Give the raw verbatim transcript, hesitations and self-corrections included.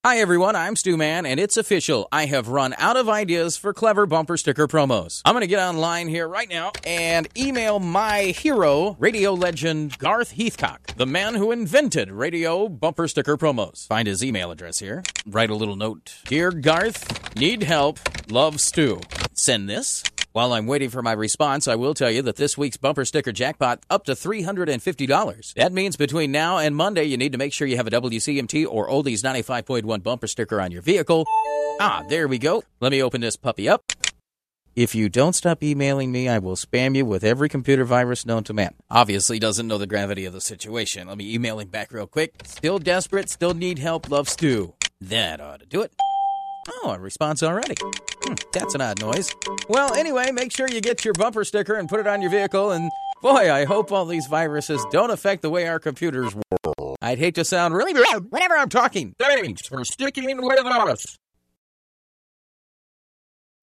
Hi everyone, I'm Stu Man, and it's official. I have run out of ideas for clever bumper sticker promos. I'm going to get online here right now and email my hero, radio legend Garth Heathcock, the man who invented radio bumper sticker promos. Find his email address here. Write a little note. Dear Garth, need help, love Stu. Send this. While I'm waiting for my response, I will tell you that this week's bumper sticker jackpot up to three hundred fifty dollars. That means between now and Monday, you need to make sure you have a W C M T or Oldies ninety-five point one bumper sticker on your vehicle. Ah, there we go. Let me open this puppy up. If you don't stop emailing me, I will spam you with every computer virus known to man. Obviously doesn't know the gravity of the situation. Let me email him back real quick. Still desperate, still need help, love Stu. That ought to do it. Oh, a response already. Hmm, that's an odd noise. Well, anyway, make sure you get your bumper sticker and put it on your vehicle, and boy, I hope all these viruses don't affect the way our computers work. I'd hate to sound really loud whenever I'm talking. Thanks for sticking with us.